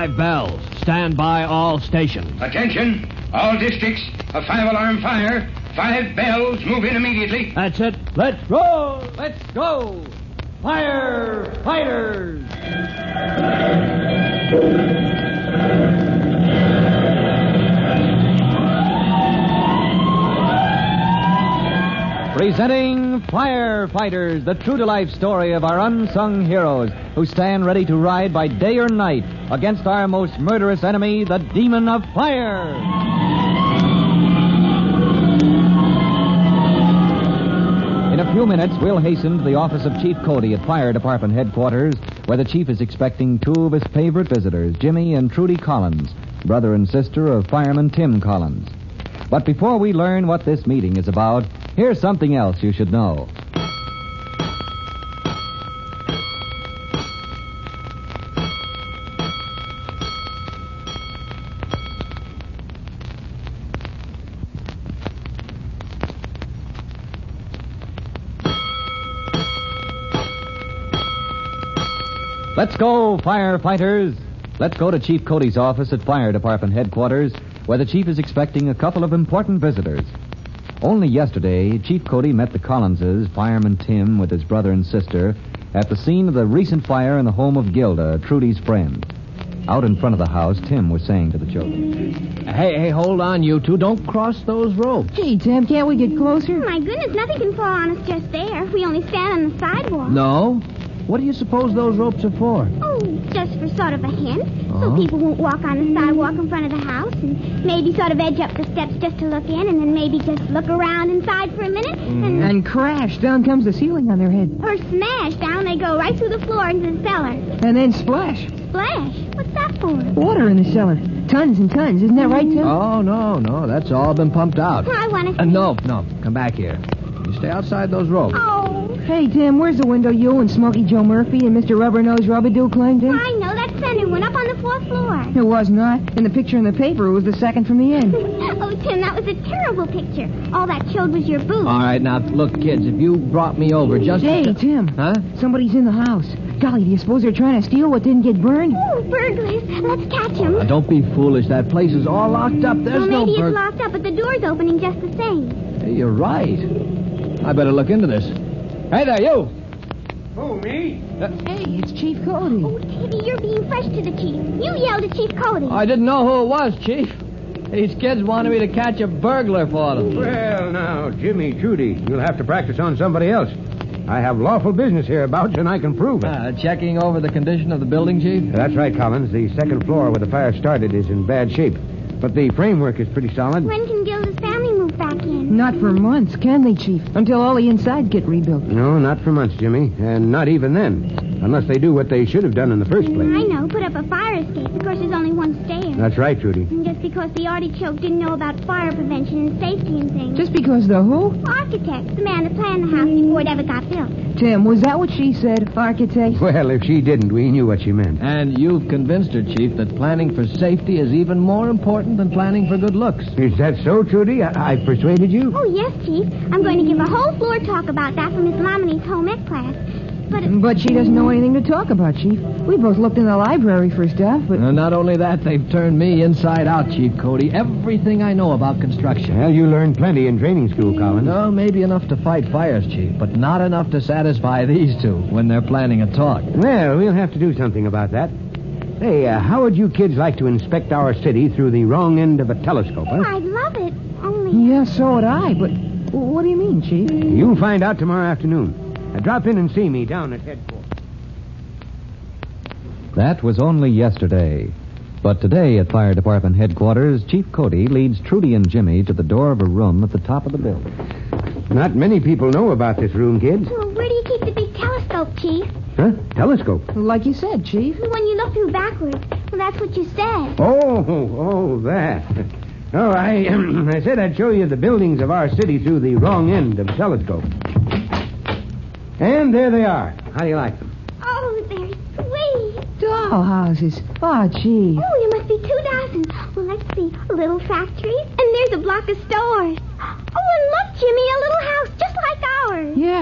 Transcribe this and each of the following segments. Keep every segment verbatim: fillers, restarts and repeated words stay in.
Five bells. Stand by all stations. Attention, all districts. A five-alarm fire. Five bells. Move in immediately. That's it. Let's roll. Let's go. Fire fighters. Presenting Firefighters, the true-to-life story of our unsung heroes who stand ready to ride by day or night against our most murderous enemy, the Demon of Fire. In a few minutes, we'll hasten to the office of Chief Cody at Fire Department headquarters, where the chief is expecting two of his favorite visitors, Jimmy and Trudy Collins, brother and sister of fireman Tim Collins. But before we learn what this meeting is about, here's something else you should know. Let's go, firefighters. Let's go to Chief Cody's office at Fire Department headquarters, where the chief is expecting a couple of important visitors. Only yesterday, Chief Cody met the Collinses, Fireman Tim with his brother and sister, at the scene of the recent fire in the home of Gilda, Trudy's friend. Out in front of the house, Tim was saying to the children, Hey, hey, hold on, you two. Don't cross those ropes. Hey, Tim, can't we get closer? Oh, my goodness, nothing can fall on us just there. We only stand on the sidewalk. No? What do you suppose those ropes are for? Oh, just for sort of a hint. Uh-huh. So people won't walk on the sidewalk in front of the house and maybe sort of edge up the steps just to look in and then maybe just look around inside for a minute and... And crash, down comes the ceiling on their head. Or smash, down they go right through the floor into the cellar. And then splash. Splash? What's that for? Water in the cellar. Tons and tons. Isn't that right, Tim? Oh, no, no. That's all been pumped out. I want to... Uh, no, no. Come back here. You stay outside those ropes. Oh. Hey, Tim, where's the window you and Smokey Joe Murphy and Mister Rubber-Nose Rubadoo climbed in? I know, that center one up on the fourth floor. It was not. In the picture in the paper, it was the second from the end. Oh, Tim, that was a terrible picture. All that showed was your boot. All right, now, look, kids, if you brought me over just... Hey, to... Tim. Huh? Somebody's in the house. Golly, do you suppose they're trying to steal what didn't get burned? Oh, burglars. Let's catch them. Now, don't be foolish. That place is all locked up. There's well, no... maybe bur- it's locked up, but the door's opening just the same. Hey, you're right. I better look into this. Hey there, you! Who, me? Hey, it's Chief Cody. Oh, Teddy, you're being fresh to the chief. You yelled at Chief Cody. I didn't know who it was, Chief. These kids wanted me to catch a burglar for them. Well, now, Jimmy, Trudy, you'll have to practice on somebody else. I have lawful business hereabouts, and I can prove it. Uh, checking over the condition of the building, Chief? That's right, Collins. The second floor where the fire started is in bad shape. But the framework is pretty solid. When can Gilda's family move back in? Not for months, can they, Chief? Until all the insides get rebuilt. No, not for months, Jimmy. And not even then. Unless they do what they should have done in the first place. I know. Put up a fire escape. Of course, there's only one stair. That's right, Trudy. And just because the artichoke didn't know about fire prevention and safety and things. Just because the who? Architect, the man that planned the house before it ever got built. Tim, was that what she said, architect? Well, if she didn't, we knew what she meant. And you've convinced her, Chief, that planning for safety is even more important than planning for good looks. Is that so, Trudy? I, I persuaded you? Oh, yes, Chief. I'm going to give a whole floor talk about that for Miss Lamini's home ec class. But it... But she doesn't know anything to talk about, Chief. We both looked in the library for stuff, but... Uh, not only that, they've turned me inside out, Chief Cody. Everything I know about construction. Well, you learned plenty in training school, Collins. No, maybe enough to fight fires, Chief, but not enough to satisfy these two when they're planning a talk. Well, we'll have to do something about that. Hey, uh, how would you kids like to inspect our city through the wrong end of a telescope, huh? I'd love it. Only... Yeah, so would I, but what do you mean, Chief? You'll find out tomorrow afternoon. Now, drop in and see me down at headquarters. That was only yesterday. But today at Fire Department headquarters, Chief Cody leads Trudy and Jimmy to the door of a room at the top of the building. Not many people know about this room, kids. Well, where do you keep the big telescope, Chief? Huh? Telescope? Like you said, Chief. The one you look through backwards. Well, that's what you said. Oh, oh, that. Oh, I, um, I said I'd show you the buildings of our city through the wrong end of the telescope. And there they are. How do you like them? Oh, they're sweet. Dollhouses. Oh, gee. Oh, there must be two dozen. Well, let's see. Little factories. And there's a block of stores. Oh, and look, Jimmy, a little house just like ours. Yeah.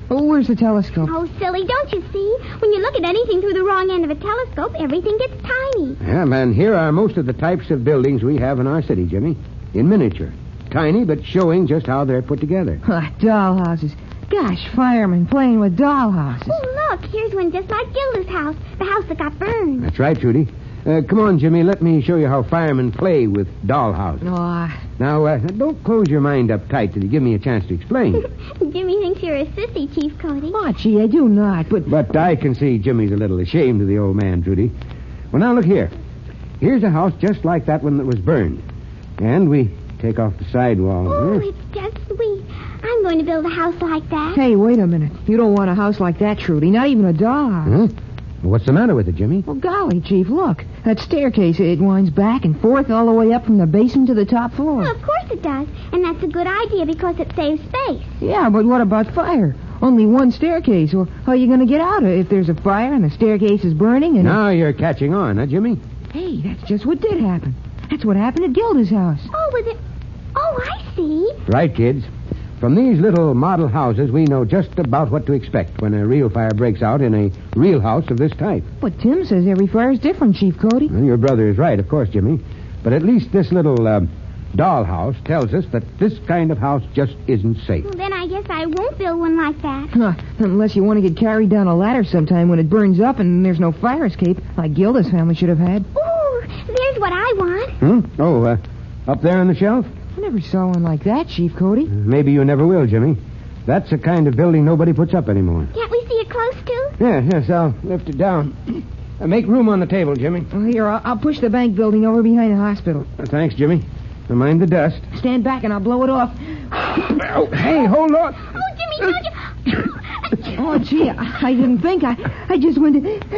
Oh, where's the telescope? Oh, silly, don't you see? When you look at anything through the wrong end of a telescope, everything gets tiny. Yeah, man, here are most of the types of buildings we have in our city, Jimmy. In miniature. Tiny, but showing just how they're put together. Ah, dollhouses. Gosh, firemen playing with dollhouses. Oh, look, here's one just like Gilda's house, the house that got burned. That's right, Trudy. Uh, come on, Jimmy, let me show you how firemen play with dollhouses. Oh, Now, uh, don't close your mind up tight till you give me a chance to explain. Jimmy thinks you're a sissy, Chief Cody. oh, gee, I do not, but... But I can see Jimmy's a little ashamed of the old man, Trudy. Well, now, look here. Here's a house just like that one that was burned. And we take off the sidewall. Oh, here. it's just sweet. I'm going to build a house like that. Hey, wait a minute. You don't want a house like that, Trudy. Not even a dollhouse. Huh? What's the matter with it, Jimmy? Well, golly, Chief, look. That staircase, it winds back and forth all the way up from the basement to the top floor. Well, of course it does. And that's a good idea because it saves space. Yeah, but what about fire? Only one staircase. Well, how are you going to get out if there's a fire and the staircase is burning and... Now you're catching on, huh, Jimmy? Hey, that's just what did happen. That's what happened at Gilda's house. Oh, was it... Oh, I see. Right, kids. From these little model houses, we know just about what to expect when a real fire breaks out in a real house of this type. But Tim says every fire is different, Chief Cody. Well, your brother is right, of course, Jimmy. But at least this little uh, dollhouse tells us that this kind of house just isn't safe. Well, then I guess I won't build one like that. Huh, unless you want to get carried down a ladder sometime when it burns up and there's no fire escape, like Gilda's family should have had. Ooh, there's what I want. Hmm? Oh, uh, up there on the shelf? I never saw one like that, Chief Cody. Maybe you never will, Jimmy. That's the kind of building nobody puts up anymore. Can't we see it close to? Yeah, yes, I'll lift it down. Uh, make room on the table, Jimmy. Well, here, I'll, I'll push the bank building over behind the hospital. Uh, thanks, Jimmy. Now mind the dust. Stand back and I'll blow it off. Oh, hey, hold on. Oh, Jimmy, don't you... Oh, gee, I, I didn't think. I, I just went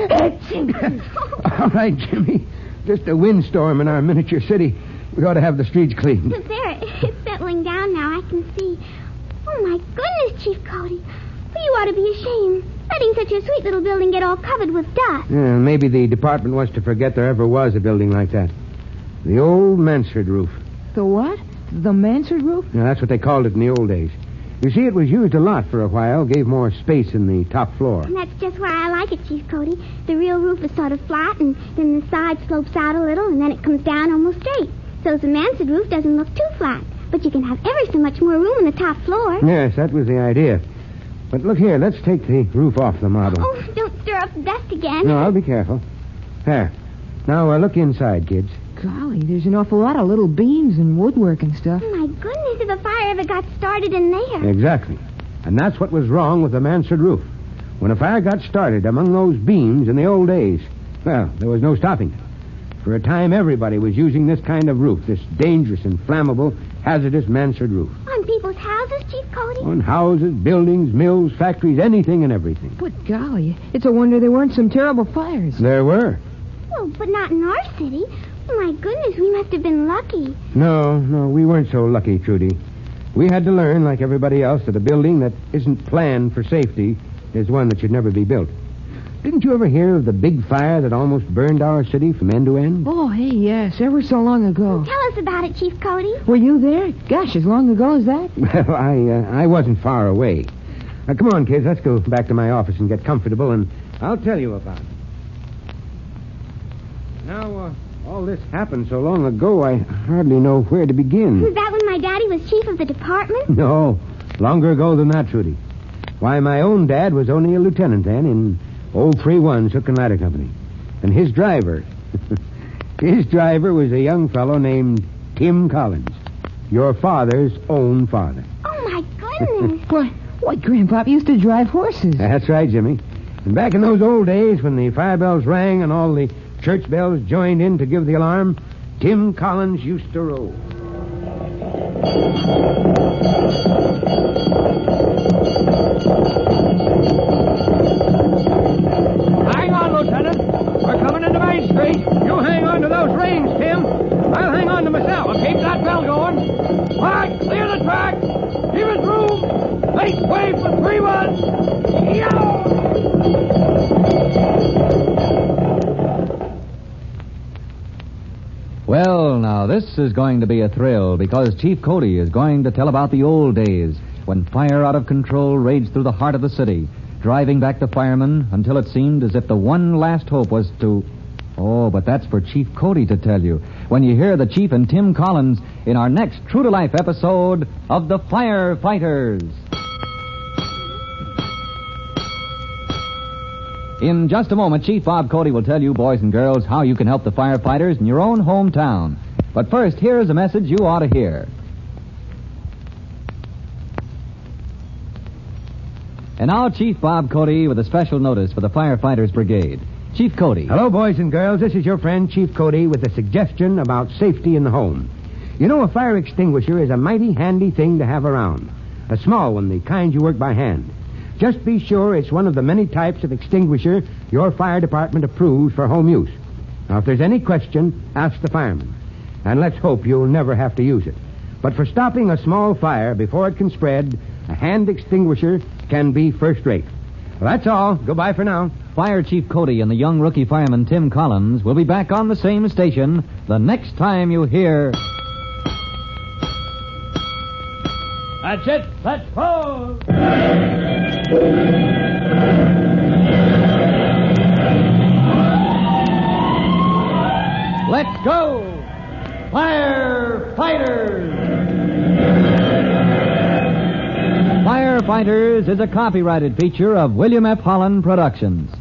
to... All right, Jimmy. Just a windstorm in our miniature city. We ought to have the streets cleaned. There, it's settling down now. I can see. Oh, my goodness, Chief Cody. Well, you ought to be ashamed. Letting such a sweet little building get all covered with dust. Yeah, maybe the department wants to forget there ever was a building like that. The old Mansard roof. The what? The mansard roof? Yeah, that's what they called it in the old days. You see, it was used a lot for a while, gave more space in the top floor. And that's just why I like it, Chief Cody. The real roof is sort of flat, and then the side slopes out a little, and then it comes down almost straight. So the mansard roof doesn't look too flat. But you can have ever so much more room on the top floor. Yes, that was the idea. But look here, let's take the roof off the model. Oh, don't stir up the dust again. No, I'll be careful. There. Now, uh, look inside, kids. Golly, there's an awful lot of little beams and woodwork and stuff. Oh, my goodness, if a fire ever got started in there. Exactly. And that's what was wrong with the mansard roof. When a fire got started among those beams in the old days, well, there was no stopping it. For a time, everybody was using this kind of roof, this dangerous and flammable, hazardous mansard roof. On people's houses, Chief Cody? On houses, buildings, mills, factories, anything and everything. But golly, it's a wonder there weren't some terrible fires. There were. Well, but not in our city. Oh, my goodness, we must have been lucky. No, no, we weren't so lucky, Trudy. We had to learn, like everybody else, that a building that isn't planned for safety is one that should never be built. Didn't you ever hear of the big fire that almost burned our city from end to end? Oh, hey, yes, ever so long ago. Tell us about it, Chief Cody. Were you there? Gosh, as long ago as that? Well, I uh, I wasn't far away. Now, come on, kids, let's go back to my office and get comfortable, and I'll tell you about it. Now, uh, all this happened so long ago, I hardly know where to begin. Was that when my daddy was chief of the department? No, longer ago than that, Trudy. Why, my own dad was only a lieutenant then in old three one Hook and Ladder Company. And his driver, his driver was a young fellow named Tim Collins, your father's own father. Oh, my goodness. Why, why, Grandpop used to drive horses. That's right, Jimmy. And back in those old days when the fire bells rang and all the church bells joined in to give the alarm, Tim Collins used to roll. Hang on, Lieutenant. We're coming into Main Street. You hang on to those reins, Tim. I'll hang on to myself. I'll keep that bell going. All right, clear the track. Give us room. Make way for three one. Yow! Well, now, this is going to be a thrill because Chief Cody is going to tell about the old days when fire out of control raged through the heart of the city, driving back the firemen until it seemed as if the one last hope was to... Oh, but that's for Chief Cody to tell you when you hear the Chief and Tim Collins in our next true-to-life episode of The Firefighters. In just a moment, Chief Bob Cody will tell you, boys and girls, how you can help the firefighters in your own hometown. But first, here is a message you ought to hear. And now, Chief Bob Cody with a special notice for the Firefighters Brigade. Chief Cody. Hello, boys and girls. This is your friend, Chief Cody, with a suggestion about safety in the home. You know, a fire extinguisher is a mighty handy thing to have around. A small one, the kind you work by hand. Just be sure it's one of the many types of extinguisher your fire department approves for home use. Now, if there's any question, ask the fireman. And let's hope you'll never have to use it. But for stopping a small fire before it can spread, a hand extinguisher can be first rate. Well, that's all. Goodbye for now. Fire Chief Cody and the young rookie fireman Tim Collins will be back on the same station the next time you hear... That's it. Let's go. Let's go! Firefighters! Firefighters is a copyrighted feature of William F. Holland Productions.